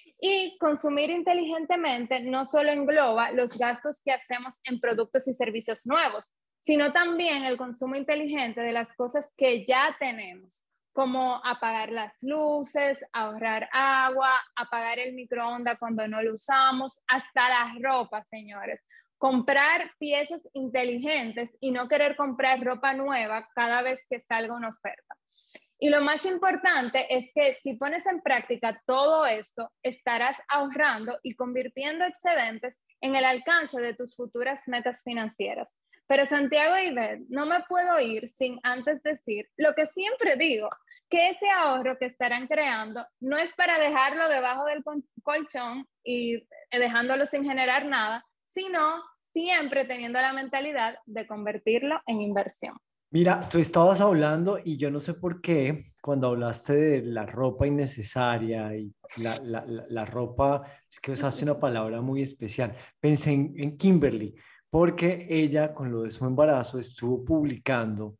Y consumir inteligentemente no solo engloba los gastos que hacemos en productos y servicios nuevos, sino también el consumo inteligente de las cosas que ya tenemos, como apagar las luces, ahorrar agua, apagar el microondas cuando no lo usamos, hasta la ropa, señores. Comprar piezas inteligentes y no querer comprar ropa nueva cada vez que salga una oferta. Y lo más importante es que si pones en práctica todo esto, estarás ahorrando y convirtiendo excedentes en el alcance de tus futuras metas financieras. Pero Santiago y Ivette, no me puedo ir sin antes decir lo que siempre digo, que ese ahorro que estarán creando no es para dejarlo debajo del colchón y dejándolo sin generar nada, sino siempre teniendo la mentalidad de convertirlo en inversión. Mira, tú estabas hablando y yo no sé por qué, cuando hablaste de la ropa innecesaria y la, la, la, la ropa, es que usaste una palabra muy especial. Pensé en, en Kimberly, porque ella con lo de su embarazo estuvo publicando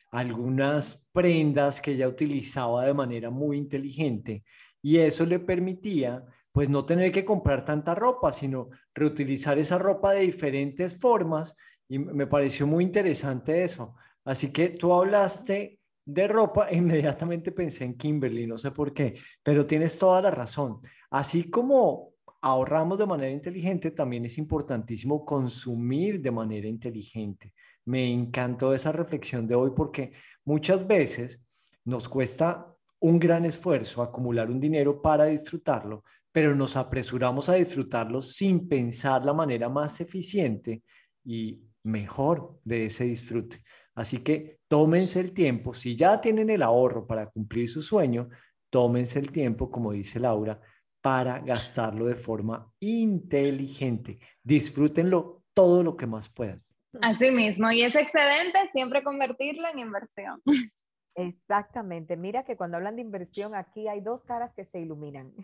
algunas prendas que ella utilizaba de manera muy inteligente y eso le permitía pues no tener que comprar tanta ropa, sino reutilizar esa ropa de diferentes formas, y me pareció muy interesante eso. Así que tú hablaste de ropa e inmediatamente pensé en Kimberly, no sé por qué, pero tienes toda la razón. Así como ahorramos de manera inteligente, también es importantísimo consumir de manera inteligente. Me encantó esa reflexión de hoy porque muchas veces nos cuesta un gran esfuerzo acumular un dinero para disfrutarlo, pero nos apresuramos a disfrutarlo sin pensar la manera más eficiente y mejor de ese disfrute. Así que tómense el tiempo, si ya tienen el ahorro para cumplir su sueño, tómense el tiempo, como dice Laura, para gastarlo de forma inteligente. Disfrútenlo todo lo que más puedan. Así mismo, y ese excedente siempre convertirlo en inversión. Exactamente. Mira que cuando hablan de inversión, aquí hay dos caras que se iluminan.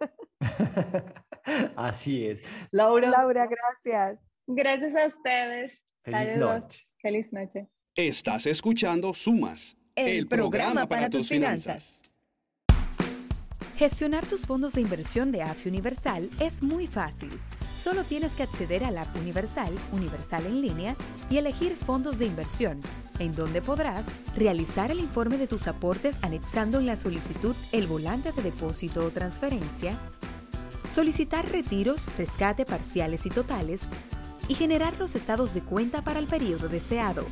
Así es. Laura. Laura, gracias. Gracias a ustedes. Feliz Saludos. noche. Feliz noche. Estás escuchando Sumas, El el programa para tus finanzas. Gestionar tus fondos de inversión de A F I Universal es muy fácil. Solo tienes que acceder a la app Universal, Universal en línea, y elegir fondos de inversión, en donde podrás realizar el informe de tus aportes anexando en la solicitud el volante de depósito o transferencia, solicitar retiros, rescate parciales y totales, y generar los estados de cuenta para el periodo deseado.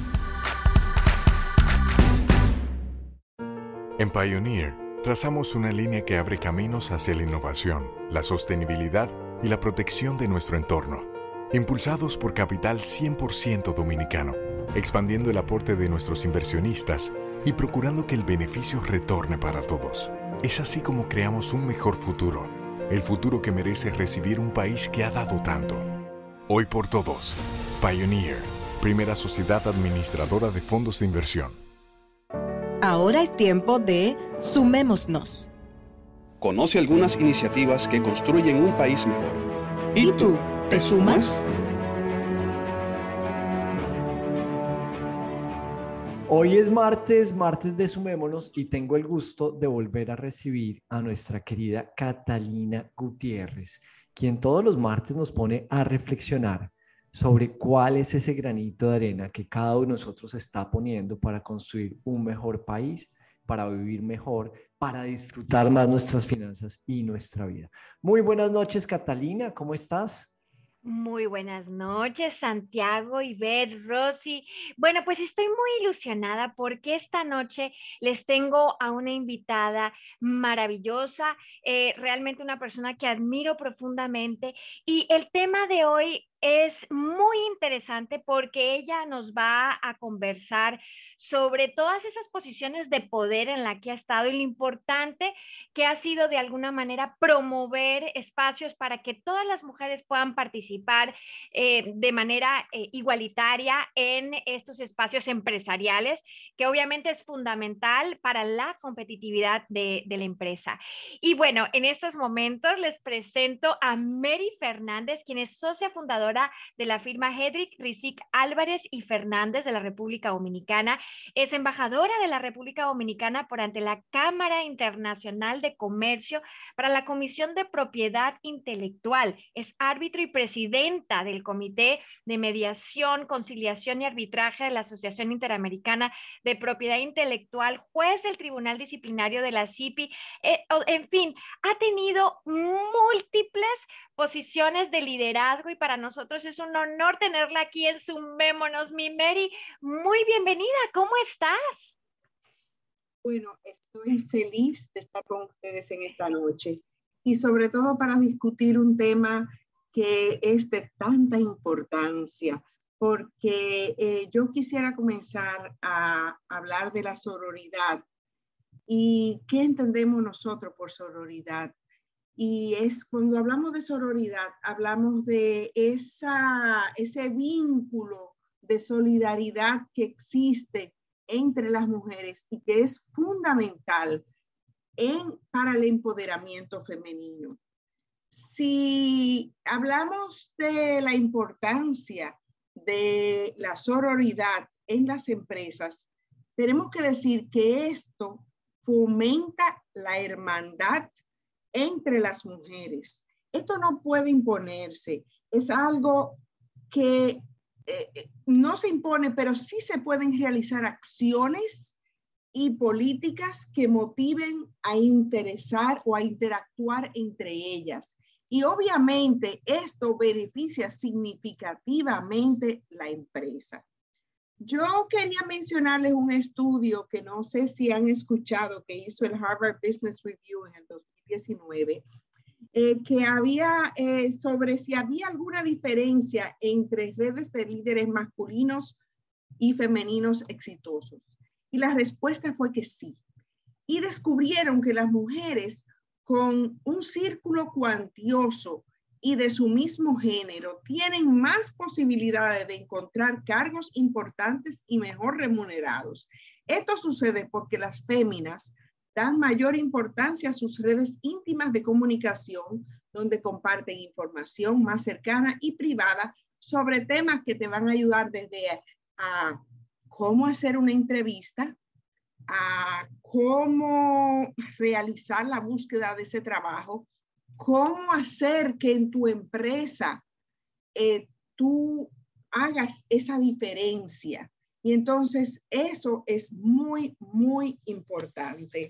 En Pioneer, trazamos una línea que abre caminos hacia la innovación, la sostenibilidad y la protección de nuestro entorno, impulsados por capital cien por ciento dominicano, expandiendo el aporte de nuestros inversionistas y procurando que el beneficio retorne para todos. Es así como creamos un mejor futuro, el futuro que merece recibir un país que ha dado tanto. Hoy por todos, Pioneer, primera sociedad administradora de fondos de inversión. Ahora es tiempo de Sumémonos. Conoce algunas iniciativas que construyen un país mejor. ¿Y tú, te sumas? Hoy es martes, martes de Sumémonos, y tengo el gusto de volver a recibir a nuestra querida Catalina Gutiérrez, quien todos los martes nos pone a reflexionar sobre cuál es ese granito de arena que cada uno de nosotros está poniendo para construir un mejor país, para vivir mejor, para disfrutar más nuestras finanzas y nuestra vida. Muy buenas noches, Catalina, ¿cómo estás? Muy buenas noches, Santiago, Ivette, Rosy. Bueno, pues estoy muy ilusionada porque esta noche les tengo a una invitada maravillosa, eh, realmente una persona que admiro profundamente, y el tema de hoy es muy interesante porque ella nos va a conversar sobre todas esas posiciones de poder en la que ha estado y lo importante que ha sido de alguna manera promover espacios para que todas las mujeres puedan participar eh, de manera eh, igualitaria en estos espacios empresariales, que obviamente es fundamental para la competitividad de, de la empresa. Y bueno, en estos momentos les presento a Mary Fernández, quien es socia fundadora de la firma Hedrick, Rizik, Álvarez y Fernández de la República Dominicana. Es embajadora de la República Dominicana por ante la Cámara Internacional de Comercio para la Comisión de Propiedad Intelectual. Es árbitro y presidenta del Comité de Mediación, Conciliación y Arbitraje de la Asociación Interamericana de Propiedad Intelectual, juez del Tribunal Disciplinario de la C I P I. Eh, en fin, ha tenido múltiples posiciones de liderazgo y para nosotros es un honor tenerla aquí en Sumémonos. Mi Mary, muy bienvenida, ¿cómo estás? Bueno, estoy feliz de estar con ustedes en esta noche y sobre todo para discutir un tema que es de tanta importancia, porque eh, yo quisiera comenzar a hablar de la sororidad y qué entendemos nosotros por sororidad. Y es cuando hablamos de sororidad, hablamos de esa, ese vínculo de solidaridad que existe entre las mujeres y que es fundamental en, para el empoderamiento femenino. Si hablamos de la importancia de la sororidad en las empresas, tenemos que decir que esto fomenta la hermandad entre las mujeres. Esto no puede imponerse, es algo que eh, no se impone, pero sí se pueden realizar acciones y políticas que motiven a interesar o a interactuar entre ellas. Y obviamente esto beneficia significativamente la empresa. Yo quería mencionarles un estudio que no sé si han escuchado, que hizo el Harvard Business Review en el dos mil diecinueve, eh, que había eh, sobre si había alguna diferencia entre redes de líderes masculinos y femeninos exitosos. Y la respuesta fue que sí. Y descubrieron que las mujeres con un círculo cuantioso y de su mismo género tienen más posibilidades de encontrar cargos importantes y mejor remunerados. Esto sucede porque las féminas dan mayor importancia a sus redes íntimas de comunicación, donde comparten información más cercana y privada sobre temas que te van a ayudar desde a cómo hacer una entrevista, a cómo realizar la búsqueda de ese trabajo, cómo hacer que en tu empresa eh, tú hagas esa diferencia. Y entonces eso es muy, muy importante.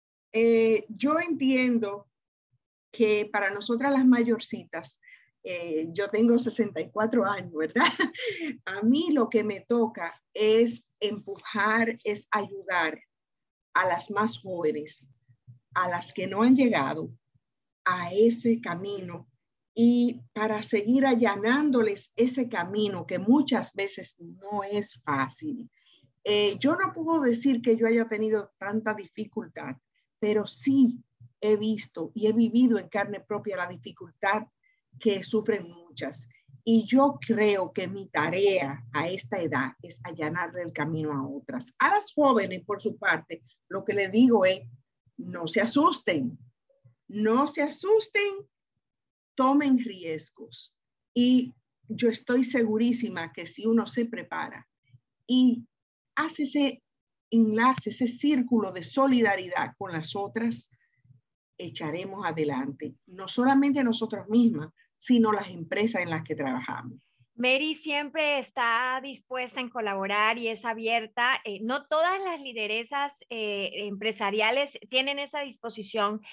Eh, yo entiendo que para nosotras las mayorcitas, eh, yo tengo sesenta y cuatro años, ¿verdad? A mí lo que me toca es empujar, es ayudar a las más jóvenes, a las que no han llegado a ese camino, y para seguir allanándoles ese camino que muchas veces no es fácil. Eh, yo no puedo decir que yo haya tenido tanta dificultad, pero sí he visto y he vivido en carne propia la dificultad que sufren muchas. Y yo creo que mi tarea a esta edad es allanarle el camino a otras. A las jóvenes, por su parte, lo que les digo es, no se asusten, no se asusten, tomen riesgos. Y yo estoy segurísima que si uno se prepara y hace ese enlace, ese círculo de solidaridad con las otras, echaremos adelante, no solamente nosotros mismas, sino las empresas en las que trabajamos. Mary siempre está dispuesta en colaborar y es abierta. Eh, no todas las lideresas eh, empresariales tienen esa disposición,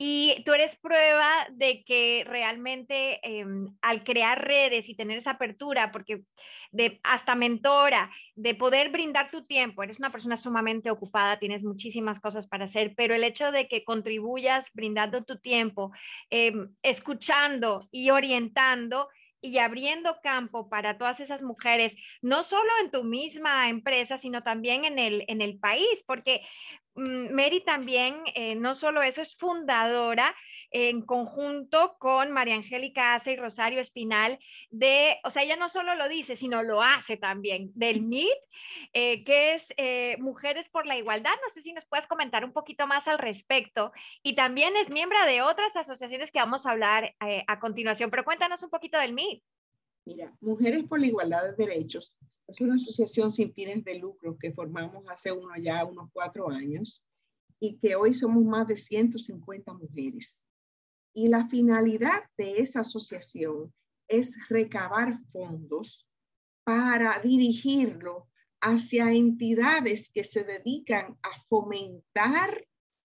y tú eres prueba de que realmente eh, al crear redes y tener esa apertura, porque de, hasta mentora, de poder brindar tu tiempo, eres una persona sumamente ocupada, tienes muchísimas cosas para hacer, pero el hecho de que contribuyas brindando tu tiempo, eh, escuchando y orientando, y abriendo campo para todas esas mujeres, no solo en tu misma empresa, sino también en el, en el país, porque um, Mary también, eh, no solo eso, es fundadora eh, en conjunto con María Angélica Ace y Rosario Espinal de, o sea, ella no solo lo dice, sino lo hace también, del M I T, eh, que es eh, Mujeres por la Igualdad. No sé si nos puedes comentar un poquito más al respecto, y también es miembro de otras asociaciones que vamos a hablar eh, a continuación, pero cuéntanos un poquito del M I T. Mira, Mujeres por la Igualdad de Derechos es una asociación sin fines de lucro que formamos hace uno ya unos cuatro años y que hoy somos más de ciento cincuenta mujeres. Y la finalidad de esa asociación es recabar fondos para dirigirlo hacia entidades que se dedican a fomentar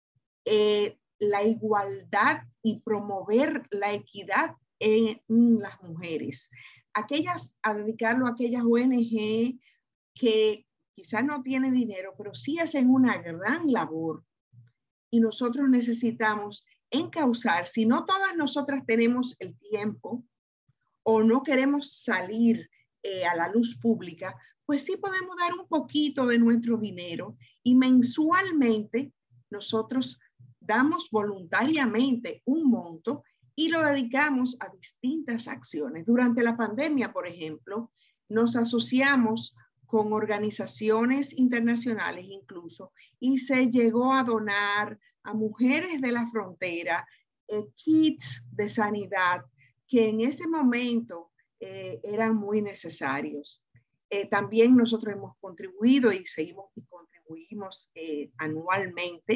eh, la igualdad y promover la equidad en las mujeres. Aquellas, a dedicarlo a aquellas O N G que quizás no tienen dinero, pero sí hacen una gran labor. Y nosotros necesitamos encauzar, si no todas nosotras tenemos el tiempo o no queremos salir eh, a la luz pública, pues sí podemos dar un poquito de nuestro dinero, y mensualmente nosotros damos voluntariamente un monto y lo dedicamos a distintas acciones. Durante la pandemia, por ejemplo, nos asociamos con organizaciones internacionales incluso, y se llegó a donar a mujeres de la frontera eh, kits de sanidad que en ese momento eh, eran muy necesarios. Eh, también nosotros hemos contribuido y seguimos y contribuimos eh, anualmente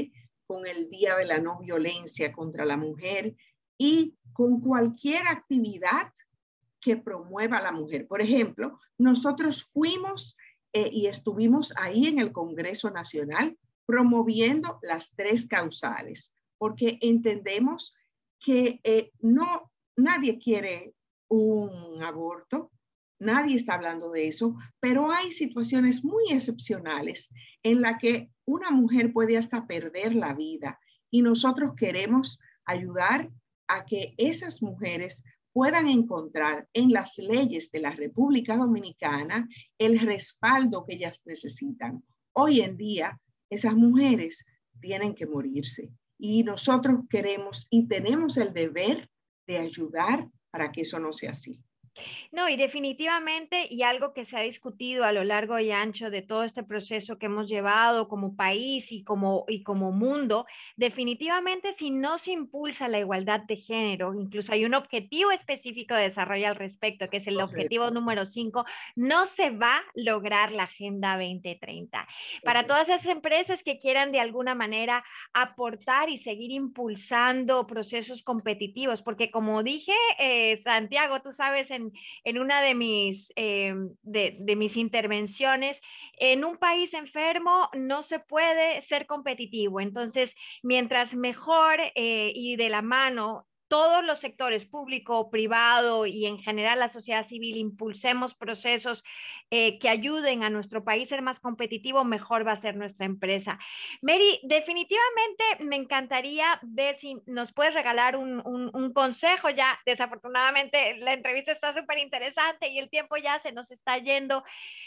con el Día de la No Violencia contra la Mujer y con cualquier actividad que promueva a la mujer. Por ejemplo, nosotros fuimos eh, y estuvimos ahí en el Congreso Nacional promoviendo las tres causales, porque entendemos que eh, no, nadie quiere un aborto, nadie está hablando de eso, pero hay situaciones muy excepcionales en las que una mujer puede hasta perder la vida y nosotros queremos ayudar a que esas mujeres puedan encontrar en las leyes de la República Dominicana el respaldo que ellas necesitan. Hoy en día, esas mujeres tienen que morirse y nosotros queremos y tenemos el deber de ayudar para que eso no sea así. No, y definitivamente, y algo que se ha discutido a lo largo y ancho de todo este proceso que hemos llevado como país y como, y como mundo, definitivamente si no se impulsa la igualdad de género, incluso hay un objetivo específico de desarrollo al respecto, que es el Correcto. objetivo número cinco, no se va a lograr la Agenda veinte treinta. Para todas esas empresas que quieran de alguna manera aportar y seguir impulsando procesos competitivos, porque como dije, eh, Santiago, tú sabes, en en una de mis, eh, de, de mis intervenciones, en un país enfermo no se puede ser competitivo. Entonces, mientras mejor eh, y de la mano todos los sectores, público, privado y en general la sociedad civil, impulsemos procesos eh, que ayuden a nuestro país a ser más competitivo, mejor va a ser nuestra empresa. Mary, definitivamente me encantaría ver si nos puedes regalar un, un, un consejo. Ya desafortunadamente la entrevista está súper interesante y el tiempo ya se nos está yendo.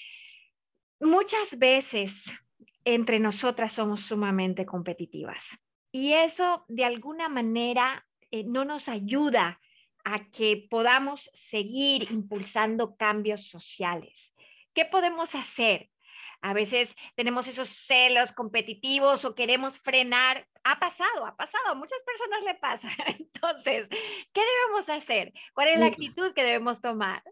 Muchas veces entre nosotras somos sumamente competitivas y eso de alguna manera Eh, no nos ayuda a que podamos seguir impulsando cambios sociales. ¿Qué podemos hacer? A veces tenemos esos celos competitivos o queremos frenar. Ha pasado, ha pasado, a muchas personas le pasa. Entonces, ¿qué debemos hacer? ¿Cuál es la actitud que debemos tomar?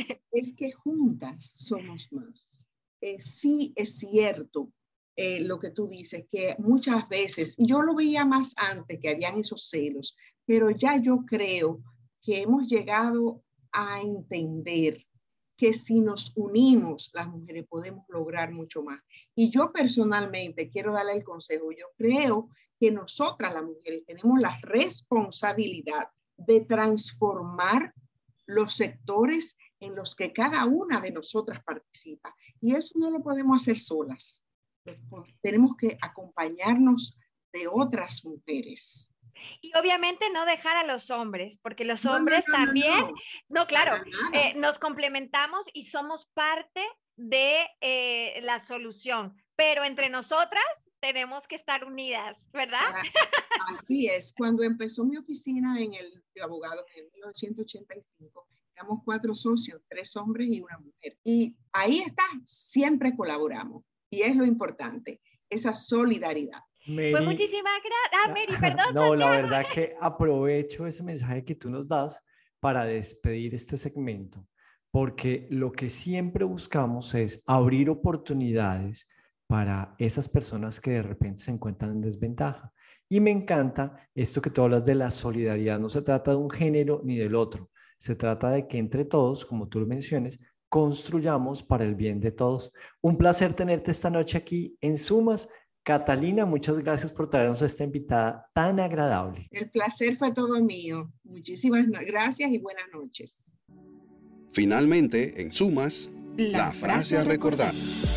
Es que juntas somos más. Eh, sí, es cierto. Eh, lo que tú dices, que muchas veces, y yo lo veía más antes, que habían esos celos, pero ya yo creo que hemos llegado a entender que si nos unimos, las mujeres podemos lograr mucho más. Y yo personalmente quiero darle el consejo, yo creo que nosotras las mujeres tenemos la responsabilidad de transformar los sectores en los que cada una de nosotras participa. Y eso no lo podemos hacer solas. Tenemos que acompañarnos de otras mujeres. Y obviamente no dejar a los hombres, porque los hombres no, no, no, también, no, no. no claro, eh, nos complementamos y somos parte de eh, la solución, pero entre nosotras tenemos que estar unidas, ¿verdad? Así es. Cuando empezó mi oficina en el de abogados en mil novecientos ochenta y cinco, éramos cuatro socios, tres hombres y una mujer. Y ahí está, siempre colaboramos. Y es lo importante, esa solidaridad. Mary, pues muchísimas gracias. Ah, Mary, perdón. No, Santiago. La verdad que aprovecho ese mensaje que tú nos das para despedir este segmento, porque lo que siempre buscamos es abrir oportunidades para esas personas que de repente se encuentran en desventaja. Y me encanta esto que tú hablas de la solidaridad. No se trata de un género ni del otro. Se trata de que entre todos, como tú lo mencionas, construyamos para el bien de todos. Un placer tenerte esta noche aquí en Sumas. Catalina, muchas gracias por traernos a esta invitada tan agradable. El placer fue todo mío. Muchísimas gracias y buenas noches. Finalmente, en Sumas, la, la frase a recordar.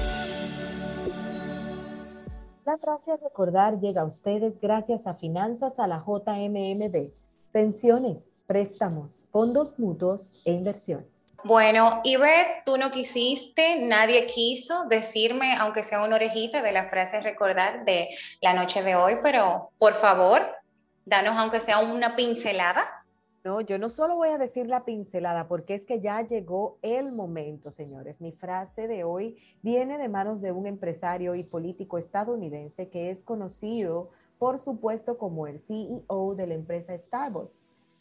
La frase a recordar llega a ustedes gracias a Finanzas a la J M M B, pensiones, préstamos, fondos mutuos e inversiones. Bueno, Ivette, tú no quisiste, nadie quiso decirme, aunque sea una orejita, de la frase a recordar de la noche de hoy, pero por favor, danos aunque sea una pincelada. No, yo no solo voy a decir la pincelada, porque es que ya llegó el momento, señores. Mi frase de hoy viene de manos de un empresario y político estadounidense que es conocido, por supuesto, como el C E O de la empresa Starbucks.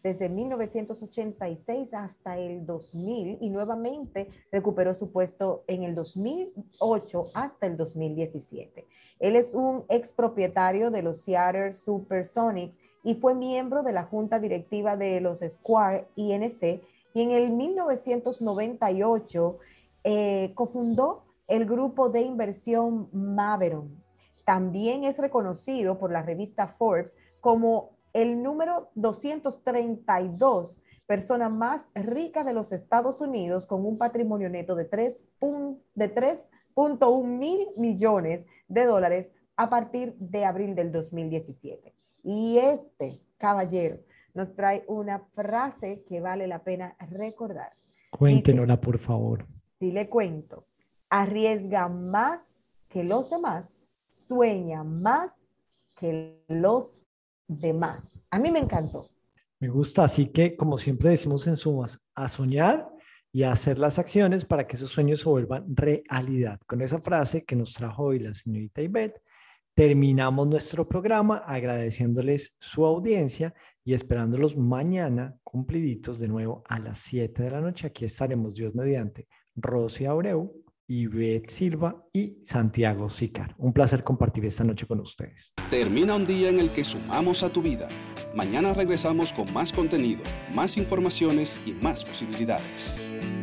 desde mil novecientos ochenta y seis hasta el dos mil y nuevamente recuperó su puesto en el dos mil ocho hasta el dos mil diecisiete. Él es un expropietario de los Seattle Supersonics y fue miembro de la junta directiva de los Square I N C, y en el mil novecientos noventa y ocho eh, cofundó el grupo de inversión Maveron. También es reconocido por la revista Forbes como el número doscientos treinta y dos persona más rica de los Estados Unidos, con un patrimonio neto de tres punto uno mil millones de dólares a partir de abril del dos mil diecisiete. Y este caballero nos trae una frase que vale la pena recordar. Cuéntenosla, por favor. Si le cuento, arriesga más que los demás, sueña más que los demás. A mí me encantó. Me gusta, así que como siempre decimos en Sumas, a soñar y a hacer las acciones para que esos sueños se vuelvan realidad. Con esa frase que nos trajo hoy la señorita Ivette, terminamos nuestro programa agradeciéndoles su audiencia y esperándolos mañana cumpliditos de nuevo a las siete de la noche. Aquí estaremos, Dios mediante, Rosy Abreu, Ivette Silva y Santiago Sicar. Un placer compartir esta noche con ustedes. Termina un día en el que sumamos a tu vida. Mañana regresamos con más contenido, más informaciones y más posibilidades.